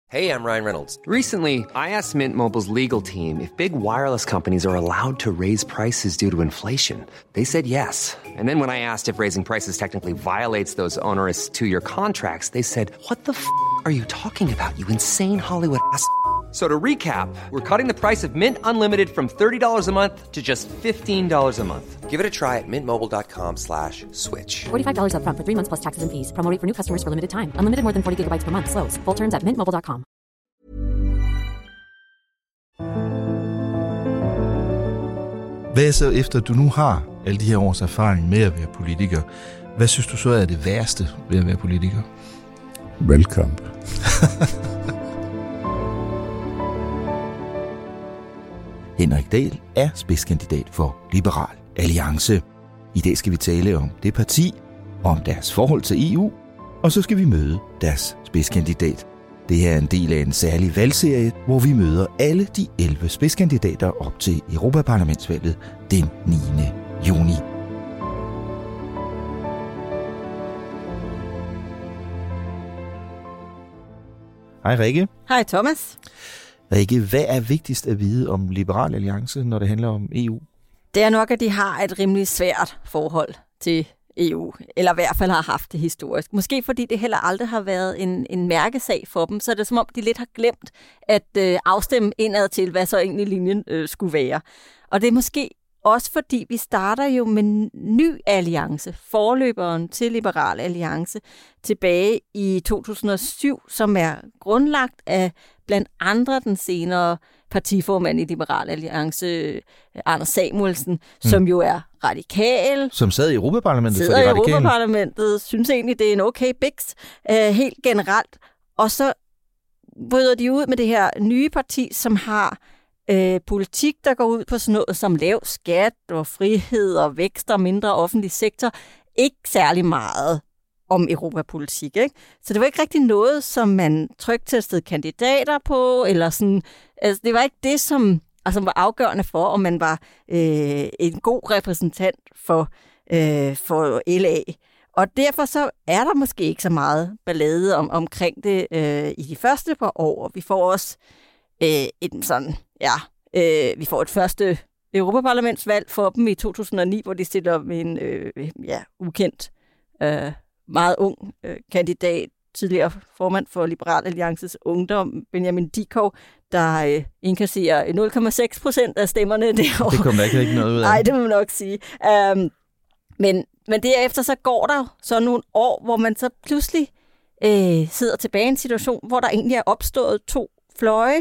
Hey, I'm Ryan Reynolds. Recently, I asked Mint Mobile's legal team if big wireless companies are allowed to raise prices due to inflation. They said yes. And then when I asked if raising prices technically violates those onerous two-year contracts, they said, "What the are you talking about, you insane Hollywood ass?" So to recap, we're cutting the price of Mint Unlimited from $30 a month to just $15 a month. Give it a try at mintmobile.com/switch. $45 up front for 3 months plus taxes and fees. Promo rate for new customers for limited time. Unlimited more than 40 gigabytes per month. Slows full terms at mintmobile.com. Hvad så efter du nu har alle de her års erfaring med at være politiker? Hvad synes du så er det værste ved at være politiker? Valgkamp. Henrik Dahl er spidskandidat for Liberal Alliance. I dag skal vi tale om det parti, om deres forhold til EU, og så skal vi møde deres spidskandidat. Det her er en del af en særlig valgserie, hvor vi møder alle de 11 spidskandidater op til Europaparlamentsvalget den 9. juni. Hej Rikke. Hej Thomas. Rikke, hvad er vigtigst at vide om Liberal Alliance, når det handler om EU? Det er nok, at de har et rimelig svært forhold til EU, eller i hvert fald har haft det historisk. Måske fordi det heller aldrig har været en mærkesag for dem, så er det som om, de lidt har glemt at afstemme indad til, hvad så egentlig linjen skulle være. Og det er måske også fordi, vi starter jo med en ny alliance, forløberen til Liberal Alliance, tilbage i 2007, som er grundlagt af blandt andre den senere partiformand i Liberal Alliance, Anders Samuelsen, som jo er radikal. Som sad i Europaparlamentet for de radikale. radikale. Sidder i Europaparlamentet, synes egentlig, det er en okay biks, helt generelt. Og så bryder de ud med det her nye parti, som har politik, der går ud på sådan noget som lav skat og frihed og vækst og mindre offentlig sektor. Ikke særlig meget om europapolitik, ikke? Så det var ikke rigtig noget, som man trygtestede kandidater på, eller sådan. Altså, det var ikke det, som var afgørende for, om man var en god repræsentant for LA. Og derfor så er der måske ikke så meget ballade omkring det i de første par år. Vi får også vi får et første Europaparlamentsvalg for dem i 2009, hvor de stiller med en ukendt, meget ung kandidat, tidligere formand for Liberal Alliances Ungdom, Benjamin Dikov, der inkasserer 0,6% af stemmerne derovre. Det kommer der ikke noget ud af. Nej, det må man nok sige. Men derefter så går der så nogle år, hvor man så pludselig sidder tilbage i en situation, hvor der egentlig er opstået to fløje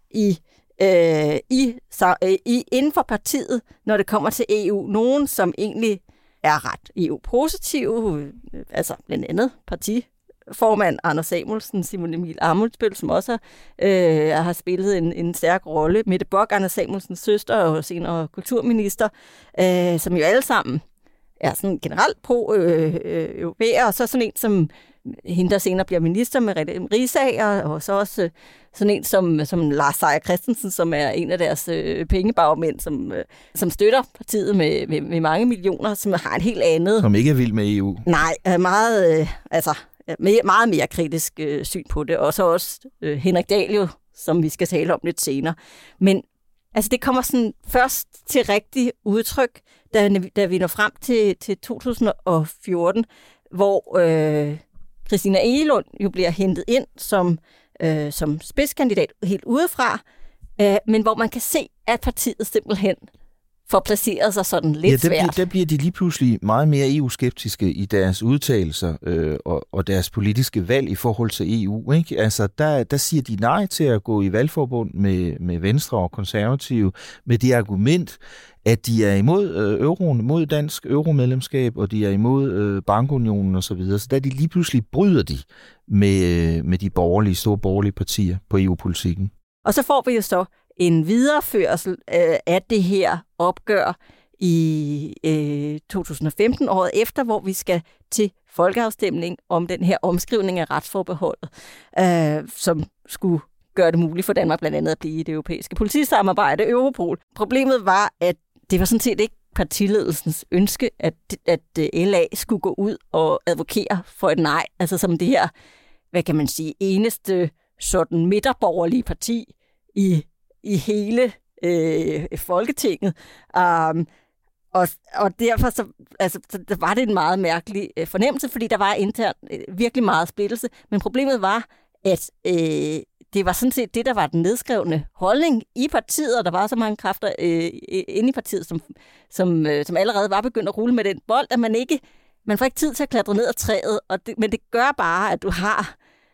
inden for partiet, når det kommer til EU. Nogen, som egentlig er ret EU-positive, altså blandt andet partiformand Anders Samuelsen, Simon Emil Ammitzbøll, som også har spillet en stærk rolle. Mette Bock, Anders Samuelsens søster og senere kulturminister, som jo alle sammen er sådan generelt pro-europæer, og så sådan en som hende, der senere bliver minister, med Riisager, og så også sådan en som Lars Seier Christensen, som er en af deres pengebagmænd, som støtter partiet med mange millioner, som har en helt andet. Som ikke er vild med EU. Nej, meget mere kritisk syn på det. Og så også Henrik Dahl jo, som vi skal tale om lidt senere. Men altså, det kommer sådan først til rigtig udtryk, da vi når frem til 2014, hvor Christina Egelund jo bliver hentet ind som spidskandidat helt udefra, men hvor man kan se, at partiet simpelthen får placeret sig sådan lidt svært. Der bliver de lige pludselig meget mere EU-skeptiske i deres udtalelser og deres politiske valg i forhold til EU. Ikke? Altså, der siger de nej til at gå i valgforbund med Venstre og Konservative med det argument, at de er imod euroen, mod dansk euromedlemskab, og de er imod bankunionen og så videre. Så der de lige pludselig bryder de med de store borgerlige partier på EU-politikken. Og så får vi jo så en videreførsel af det her opgør i 2015, året efter, hvor vi skal til folkeafstemning om den her omskrivning af retsforbeholdet, som skulle gøre det muligt for Danmark blandt andet at blive i det europæiske politisamarbejde, Europol. Problemet var, at det var sådan set ikke partiledelsens ønske, at LA skulle gå ud og advokere for et nej, altså som det her, hvad kan man sige, eneste sådan midterborgerlige parti i hele Folketinget. Og derfor så var det en meget mærkelig fornemmelse, fordi der var internt virkelig meget splittelse. Men problemet var, at det var sådan set det, der var den nedskrevne holdning i partiet, og der var så mange kræfter inde i partiet, som allerede var begyndt at rulle med den bold, at man får ikke tid til at klatre ned ad træet, men det gør bare, at du har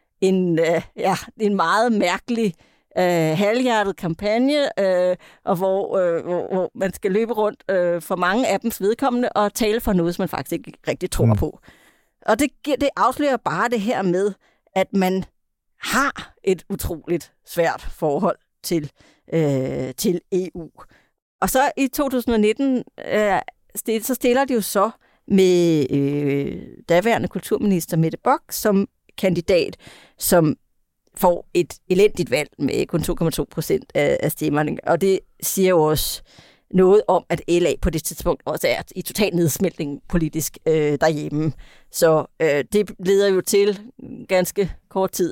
en meget mærkelig halvhjertet kampagne, og hvor man skal løbe rundt for mange af dems vedkommende og tale for noget, som man faktisk ikke rigtig tror på. Og det afslører bare det her med, at man har et utroligt svært forhold til EU. Og så i 2019, så stiller de jo så med daværende kulturminister Mette Bock som kandidat, som får et elendigt valg med kun 2,2% af stemmerne. Og det siger jo også noget om, at LA på det tidspunkt også er i total nedsmeltning politisk derhjemme. Så det leder jo til ganske kort tid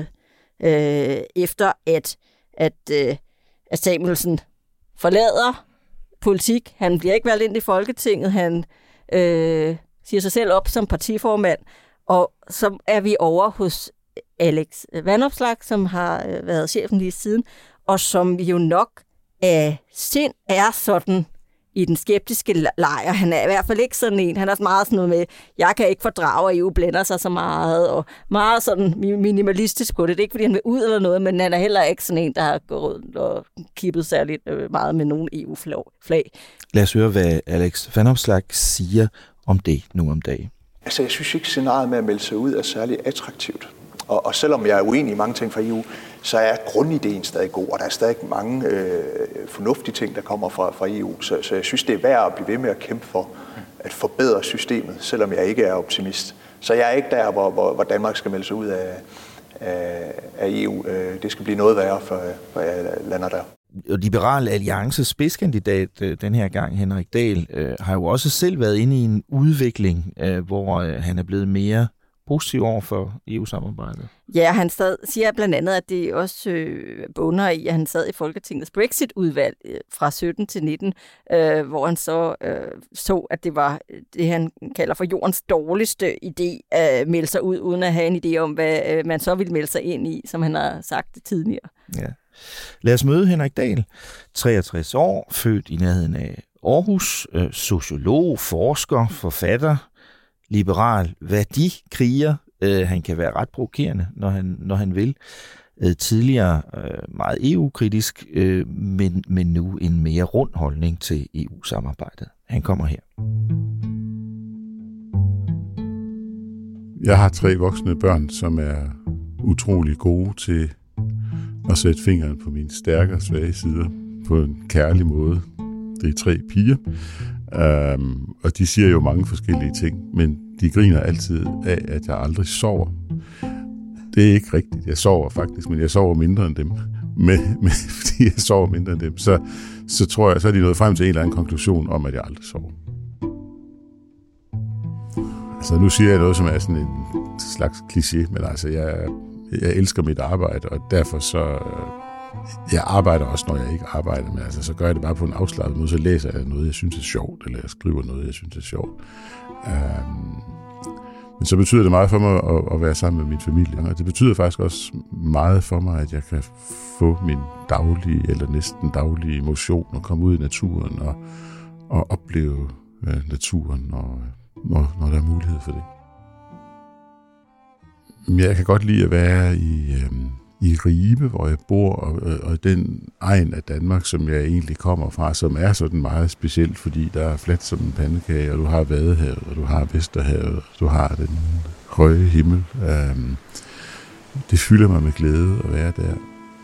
efter, at Samuelsen forlader politik. Han bliver ikke valgt ind i Folketinget. Han siger sig selv op som partiformand. Og så er vi over hos Alex Vanopslagh, som har været chefen lige siden, og som jo nok af sind er sådan i den skeptiske lejr. Han er i hvert fald ikke sådan en. Han er meget sådan noget med, jeg kan ikke fordrage, at EU blænder sig så meget, og meget sådan minimalistisk på det. Det er ikke, fordi han vil ud eller noget, men han er heller ikke sådan en, der har gået og kippet særligt meget med nogle EU-flag. Lad os høre, hvad Alex Vanopslagh siger om det nu om dagen. Altså, jeg synes ikke, scenariet med at melde sig ud er særlig attraktivt. Og selvom jeg er uenig i mange ting fra EU, så er grundideen stadig god, og der er stadig mange fornuftige ting, der kommer fra EU. Så jeg synes, det er værd at blive ved med at kæmpe for at forbedre systemet, selvom jeg ikke er optimist. Så jeg er ikke der, hvor Danmark skal melde sig ud af EU. Det skal blive noget værre, for jeg lander der. Liberal Alliances spidskandidat den her gang, Henrik Dahl, har jo også selv været inde i en udvikling, hvor han er blevet mere positiv over for EU-samarbejdet. Ja, han siger blandt andet, at det også bunder i, at han sad i Folketingets Brexit-udvalg fra 17 til 19, hvor han så, at det var det, han kalder for jordens dårligste idé at melde sig ud, uden at have en idé om, hvad man så ville melde sig ind i, som han har sagt det tidligere. Ja. Lad os møde Henrik Dahl, 63 år, født i nærheden af Aarhus, sociolog, forsker, forfatter, liberal værdikriger. Han kan være ret provokerende, når han vil. Tidligere meget EU-kritisk, men nu en mere rund holdning til EU-samarbejdet. Han kommer her. Jeg har 3 voksne børn, som er utrolig gode til at sætte fingeren på mine stærke og svage sider på en kærlig måde. Det er 3 piger, og de siger jo mange forskellige ting, men de griner altid af, at jeg aldrig sover. Det er ikke rigtigt. Jeg sover faktisk, men jeg sover mindre end dem. Fordi jeg sover mindre end dem, så tror jeg, så er de nået frem til en eller anden konklusion om, at jeg aldrig sover. Altså nu siger jeg noget, som er sådan en slags kliché, men altså jeg elsker mit arbejde, og derfor så jeg arbejder også, når jeg ikke arbejder, men altså så gør jeg det bare på en afslappet måde, så læser jeg noget, jeg synes er sjovt, eller jeg skriver noget, jeg synes er sjovt. Men så betyder det meget for mig at være sammen med min familie, og det betyder faktisk også meget for mig, at jeg kan få min daglige eller næsten daglige motion og komme ud i naturen og opleve naturen, når der er mulighed for det. Jeg kan godt lide at være i Ribe, hvor jeg bor, og den egen af Danmark, som jeg egentlig kommer fra, som er sådan meget specielt, fordi der er fladt som en pandekage, og du har Vadehavet, og du har Vesterhavet, og du har den høje himmel. Det fylder mig med glæde at være der.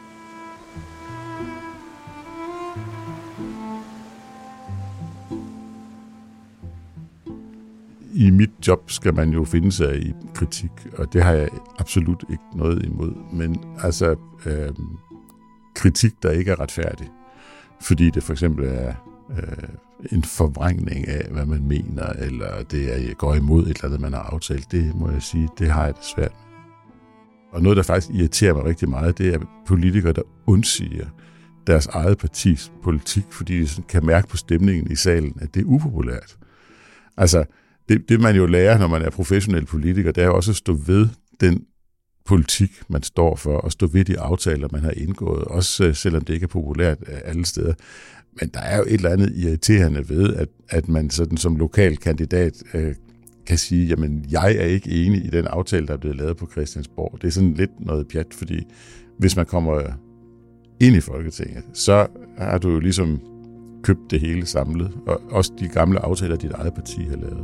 I mit job skal man jo finde sig i kritik, og det har jeg absolut ikke noget imod. Men altså kritik, der ikke er retfærdig, fordi det for eksempel er en forvrængning af, hvad man mener, eller det går imod et eller andet, man har aftalt, det må jeg sige, det har jeg det svært med. Og noget, der faktisk irriterer mig rigtig meget, det er politikere, der undsiger deres eget partis politik, fordi de kan mærke på stemningen i salen, at det er upopulært. Altså, det man jo lærer, når man er professionel politiker, det er jo også at stå ved den politik, man står for, og stå ved de aftaler, man har indgået, også selvom det ikke er populært alle steder. Men der er jo et eller andet irriterende ved, at man sådan som lokal kandidat kan sige, jamen, jeg er ikke enig i den aftale, der er blevet lavet på Christiansborg. Det er sådan lidt noget pjat, fordi hvis man kommer ind i Folketinget, så har du jo ligesom købt det hele samlet, og også de gamle aftaler, dit eget parti har lavet.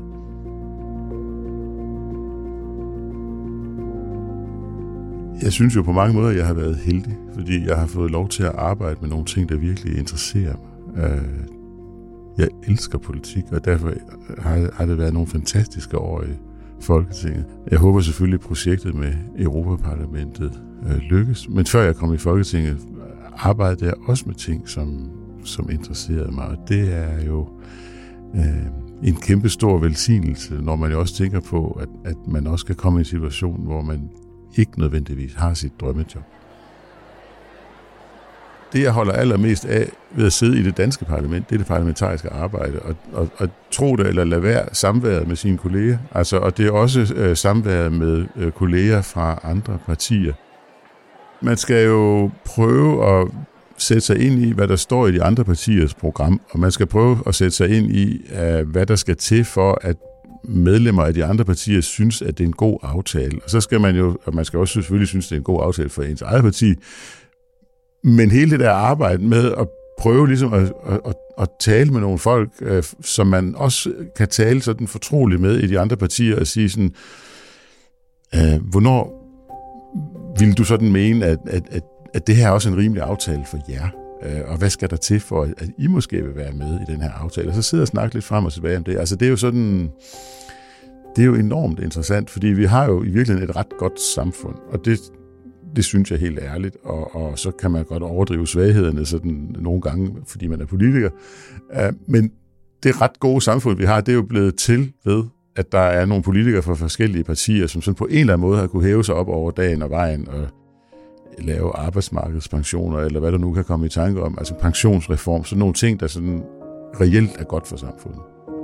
Jeg synes jo på mange måder, at jeg har været heldig, fordi jeg har fået lov til at arbejde med nogle ting, der virkelig interesserer mig. Jeg elsker politik, og derfor har det været nogle fantastiske år i Folketinget. Jeg håber selvfølgelig, at projektet med Europaparlamentet lykkes, men før jeg kom i Folketinget, arbejdede jeg også med ting, som interesserede mig, og det er jo en kæmpe stor velsignelse, når man jo også tænker på, at man også kan komme i en situation, hvor man ikke nødvendigvis har sit drømmejob. Det, jeg holder allermest af ved at sidde i det danske parlament, det er det parlamentariske arbejde, og tro det eller lade være samværet med sine kolleger. Altså, og det er også samværet med kolleger fra andre partier. Man skal jo prøve at sætte sig ind i, hvad der står i de andre partiers program, og man skal prøve at sætte sig ind i, hvad der skal til for, at medlemmer af de andre partier synes, at det er en god aftale. Og så skal man jo, og man skal også selvfølgelig synes, det er en god aftale for ens eget parti, men hele det der arbejde med at prøve ligesom at tale med nogle folk, som man også kan tale sådan fortroligt med i de andre partier, og sige sådan, hvornår vil du sådan mene, at det her er også en rimelig aftale for jer? Og hvad skal der til for, at I måske vil være med i den her aftale? Og så sidder og snakker lidt frem og tilbage om det. Altså det er jo sådan, det er jo enormt interessant, fordi vi har jo i virkeligheden et ret godt samfund, og det synes jeg helt ærligt, og så kan man godt overdrive svaghederne sådan nogle gange, fordi man er politiker. Men det ret gode samfund, vi har, det er jo blevet til ved, at der er nogle politikere fra forskellige partier, som sådan på en eller anden måde har kunne hæve sig op over dagen og vejen og lave arbejdsmarkedspensioner, eller hvad der nu kan komme i tanke om, altså pensionsreform, sådan nogle ting, der sådan reelt er godt for samfundet.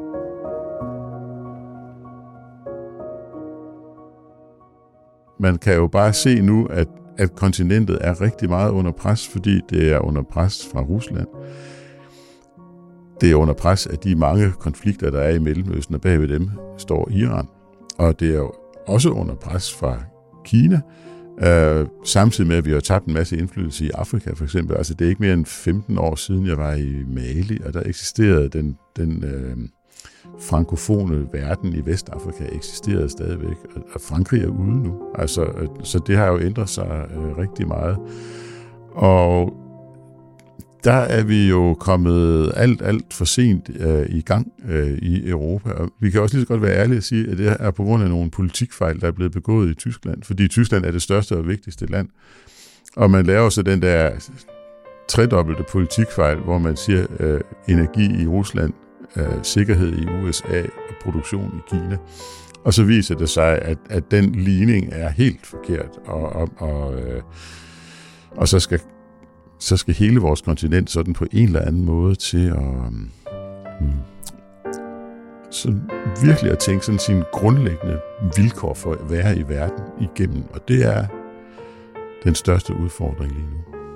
Man kan jo bare se nu, at kontinentet er rigtig meget under pres, fordi det er under pres fra Rusland. Det er under pres af de mange konflikter, der er i Mellemøsten, og bagved dem står Iran. Og det er jo også under pres fra Kina, samtidig med, at vi har tabt en masse indflydelse i Afrika, for eksempel. Altså, det er ikke mere end 15 år siden, jeg var i Mali, og der eksisterede den frankofone verden i Vestafrika eksisterede stadigvæk, og Frankrig er ude nu. Altså, så det har jo ændret sig rigtig meget. Og der er vi jo kommet alt for sent i gang i Europa. Og vi kan også lige så godt være ærlige at sige, at det er på grund af nogle politikfejl, der er blevet begået i Tyskland. Fordi Tyskland er det største og vigtigste land. Og man laver så den der tredobbelte politikfejl, hvor man siger energi i Rusland, sikkerhed i USA og produktion i Kina. Og så viser det sig, at den ligning er helt forkert. Og så skal hele vores kontinent sådan på en eller anden måde til at så virkelig at tænke sådan sine grundlæggende vilkår for at være i verden igennem. Og det er den største udfordring lige nu.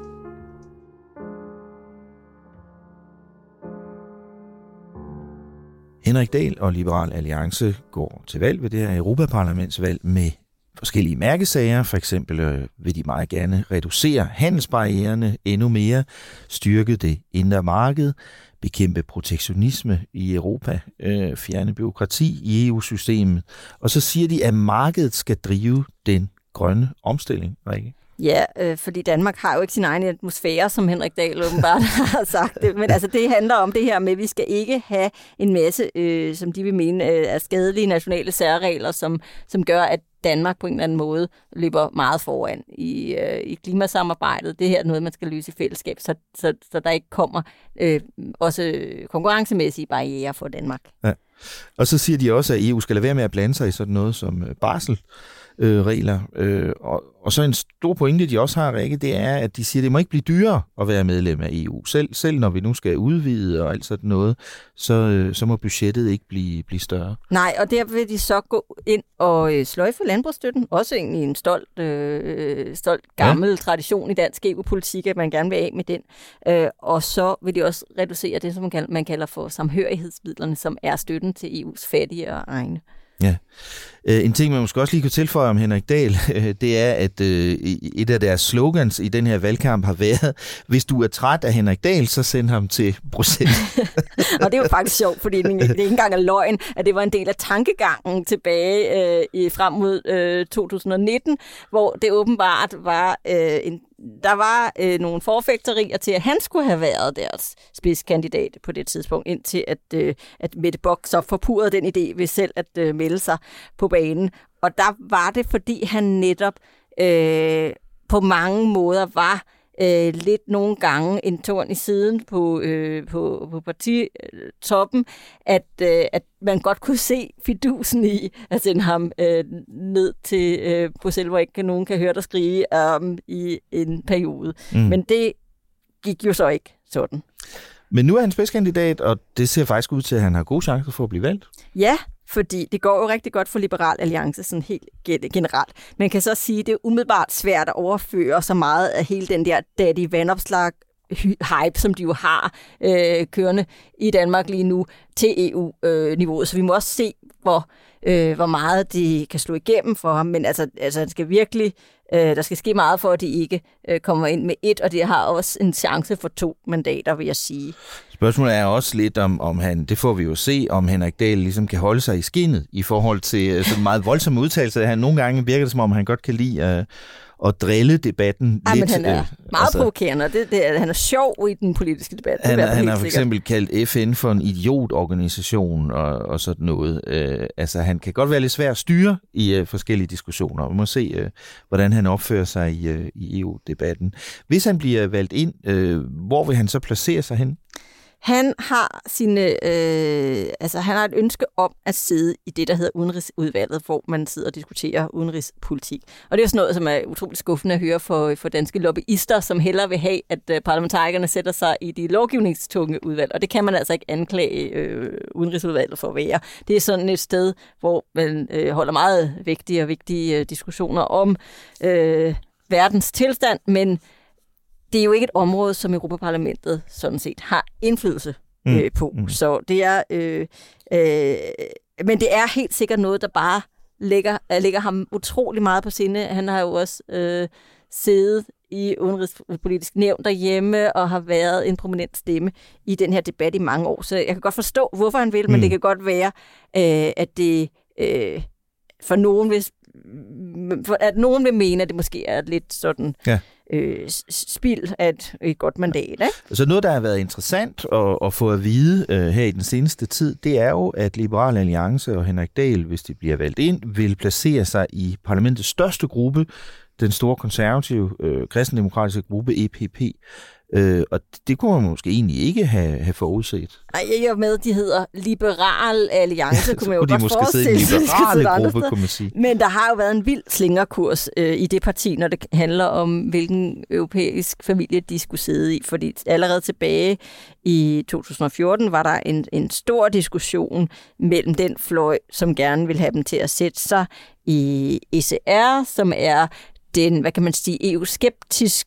Henrik Dahl og Liberal Alliance går til valg ved det her Europaparlamentsvalg med forskellige mærkesager. For eksempel vil de meget gerne reducere handelsbarriererne endnu mere, styrke det indre marked, bekæmpe protektionisme i Europa, fjerne bureaukrati i EU-systemet. Og så siger de, at markedet skal drive den grønne omstilling, Rikke. Ja, fordi Danmark har jo ikke sin egen atmosfære, som Henrik Dahl åbenbart har sagt det. Men altså, det handler om det her med, at vi skal ikke have en masse, som de vil mene, er skadelige nationale særregler, som gør, at Danmark på en eller anden måde løber meget foran i klimasamarbejdet. Det her er noget, man skal løse i fællesskab, så der ikke kommer også konkurrencemæssige barrierer for Danmark. Ja. Og så siger de også, at EU skal lade være med at blande sig i sådan noget som barsel. regler. Og så en stor pointe, de også har, Rikke, det er, at de siger, at det må ikke blive dyrere at være medlem af EU. Selv når vi nu skal udvide og alt sådan noget, så må budgettet ikke blive større. Nej, og der vil de så gå ind og sløjfe landbrugsstøtten. Også egentlig en stolt gammel tradition i dansk EU-politik, at man gerne vil af med den. Og så vil de også reducere det, som man kalder for samhørighedsmidlerne, som er støtten til EU's fattige og egne. Ja. En ting, man måske også lige kan tilføje om Henrik Dahl, det er, at et af deres slogans i den her valgkamp har været, hvis du er træt af Henrik Dahl, så send ham til Bruxelles. Og det er jo faktisk sjovt, fordi det ikke engang er løgn, at det var en del af tankegangen tilbage frem mod 2019, hvor det åbenbart var der var nogle forfægterier til, at han skulle have været deres spidskandidat på det tidspunkt, indtil at Mette Bock så forpurrede den idé ved selv at melde sig på banen. Og der var det, fordi han netop på mange måder var lidt nogle gange en torn i siden på partitoppen, at man godt kunne se fidusen i at sende ham ned til Bruxelles, hvor ikke nogen kan høre der skrige i en periode. Men det gik jo så ikke sådan. Men nu er han spidskandidat, og det ser faktisk ud til, at han har gode chancer for at blive valgt. Ja, fordi det går jo rigtig godt for Liberal Alliance sådan helt generelt. Man kan så sige, at det er umiddelbart svært at overføre så meget af hele den der Daddy Vandopslag hype, som de jo har kørende i Danmark lige nu, til EU-niveauet. Så vi må også se, hvor meget de kan slå igennem for ham. Men altså det skal virkelig, der skal ske meget for, at de ikke kommer ind med 1, og de har også en chance for 2 mandater, vil jeg sige. Spørgsmålet er også lidt om han, det får vi jo se, om Henrik Dahl ligesom kan holde sig i skindet i forhold til sådan meget voldsomme udtalelser. Han nogle gange virker det, som om han godt kan lide at drille debatten lidt. Men han er meget provokerende, han er sjov i den politiske debat. Han har for eksempel kaldt FN for en idiotorganisation og sådan noget. Han kan godt være lidt svær at styre i forskellige diskussioner. Vi må se, hvordan han opfører sig i EU-debatten. Hvis han bliver valgt ind, hvor vil han så placere sig hen? Han har han har et ønske om at sidde i det, der hedder udenrigsudvalget, hvor man sidder og diskuterer udenrigspolitik. Og det er jo sådan noget, som er utroligt skuffende at høre for danske lobbyister, som hellere vil have, at parlamentarikerne sætter sig i de lovgivningstunge udvalg. Og det kan man altså ikke anklage udenrigsudvalget for at være. Det er sådan et sted, hvor man holder meget vigtige diskussioner om verdens tilstand, men det er jo ikke et område, som Europaparlamentet sådan set har indflydelse på. Så det er, men det er helt sikkert noget, der bare ligger ham utrolig meget på sinde. Han har jo også siddet i udenrigspolitisk nævn derhjemme og har været en prominent stemme i den her debat i mange år. Så jeg kan godt forstå, hvorfor han vil, men det kan godt være, at det for nogen vil mene, at det måske er lidt sådan spild af et godt mandat. Ikke? Så noget, der har været interessant at få at vide her i den seneste tid, det er jo, at Liberal Alliance og Henrik Dahl, hvis de bliver valgt ind, vil placere sig i parlamentets største gruppe, den store konservative kristendemokratiske gruppe EPP. Og det kunne man måske egentlig ikke have forudset. Nej, jeg er med, de hedder Liberal Alliance, kunne man jo godt forestille sig. Liberale gruppe, kunne man sige. Men der har jo været en vild slingerkurs i det parti, når det handler om, hvilken europæisk familie de skulle sidde i. Fordi allerede tilbage i 2014 var der en stor diskussion mellem den fløj, som gerne vil have dem til at sætte sig i ECR, som er den, hvad kan man sige, EU-skeptisk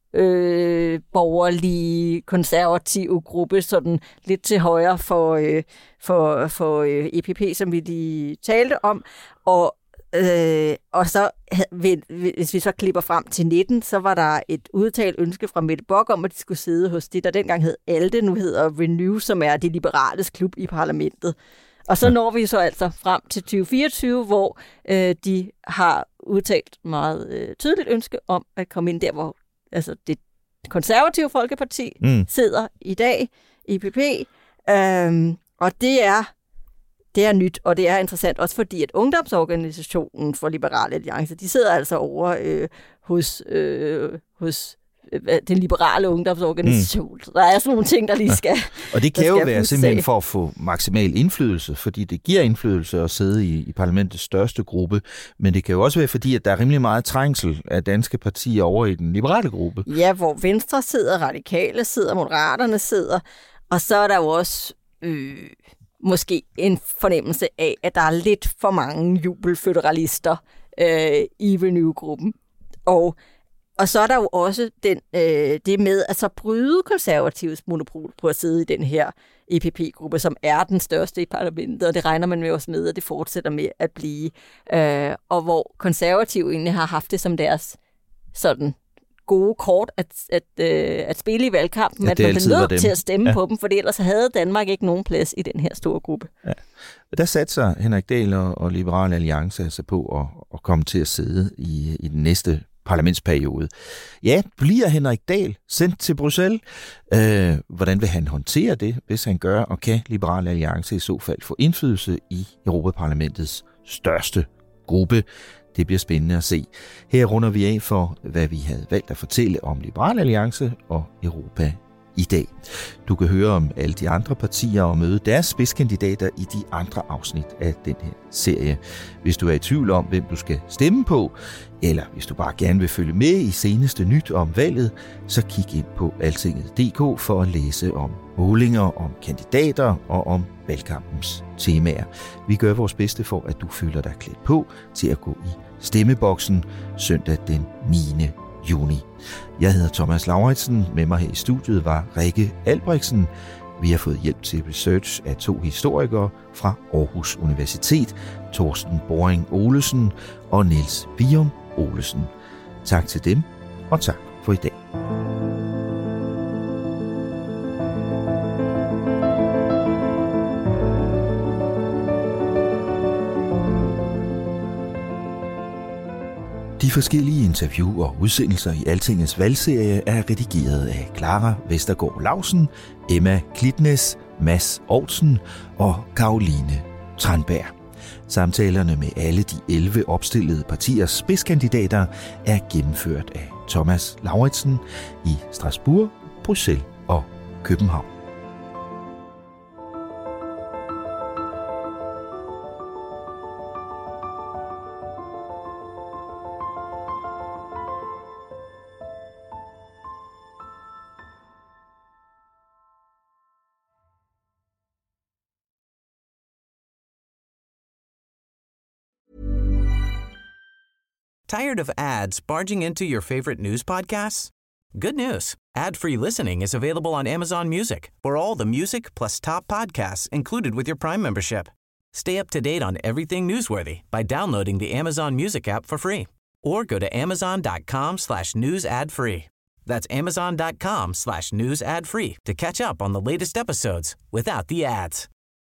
borgerlige, konservative gruppe, sådan lidt til højre for EPP, som vi lige talte om. Og så, hvis vi så klipper frem til 19, så var der et udtalt ønske fra Mette Bock om, at de skulle sidde hos det, der dengang hed ALDE, nu hedder Renew, som er de liberales klub i parlamentet. Og så når vi så altså frem til 2024, hvor de har udtalt meget tydeligt ønske om at komme ind der, hvor altså det konservative folkeparti sidder i dag, EPP, og det er nyt, og det er interessant også fordi, at ungdomsorganisationen for Liberal Alliance, de sidder altså over hos den liberale ungdomsorganisation. Der er sådan nogle ting, der lige skal... Og det kan jo være simpelthen for at få maksimal indflydelse, fordi det giver indflydelse at sidde i parlamentets største gruppe, men det kan jo også være fordi, at der er rimelig meget trængsel af danske partier over i den liberale gruppe. Ja, hvor Venstre sidder, Radikale sidder, Moderaterne sidder, og så er der jo også måske en fornemmelse af, at der er lidt for mange jubelføderalister i Renew-gruppen. Og så er der jo også det med at så bryde konservatives monopol på at sidde i den her EPP-gruppe, som er den største i parlamentet, og det regner man med også med, at det fortsætter med at blive. Og hvor konservative egentlig har haft det som deres sådan gode kort at spille i valgkampen, ja, at man blev nødt til at stemme på dem, for ellers havde Danmark ikke nogen plads i den her store gruppe. Ja. Der satte sig Henrik Dahl og Liberal Alliance altså på at komme til at sidde i den næste parlamentsperiode. Ja, bliver Henrik Dahl sendt til Bruxelles? Hvordan vil han håndtere det, hvis han gør, og kan Liberal Alliance i så fald få indflydelse i Europaparlamentets største gruppe? Det bliver spændende at se. Her runder vi af for, hvad vi havde valgt at fortælle om Liberal Alliance og Europa i dag. Du kan høre om alle de andre partier og møde deres spidskandidater i de andre afsnit af den her serie. Hvis du er i tvivl om, hvem du skal stemme på, eller hvis du bare gerne vil følge med i seneste nyt om valget, så kig ind på altinget.dk for at læse om målinger, om kandidater og om valgkampens temaer. Vi gør vores bedste for, at du føler dig klædt på til at gå i stemmeboksen søndag den 9. juni. Jeg hedder Thomas Lauritsen. Med mig her i studiet var Rikke Albrechtsen. Vi har fået hjælp til research af 2 historikere fra Aarhus Universitet, Torsten Boring Olesen og Niels Bium Olesen. Tak til dem, og tak for i dag. De forskellige interview og udsendelser i Altingets valgserie er redigeret af Clara Vestergaard Lausen, Emma Klitnes, Mads Aarhusen og Caroline Tranberg. Samtalerne med alle de 11 opstillede partiers spidskandidater er gennemført af Thomas Lauritsen i Strasbourg, Bruxelles og København. Tired of ads barging into your favorite news podcasts? Good news. Ad-free listening is available on Amazon Music for all the music plus top podcasts included with your Prime membership. Stay up to date on everything newsworthy by downloading the Amazon Music app for free or go to amazon.com/news ad free. That's amazon.com/news ad free to catch up on the latest episodes without the ads.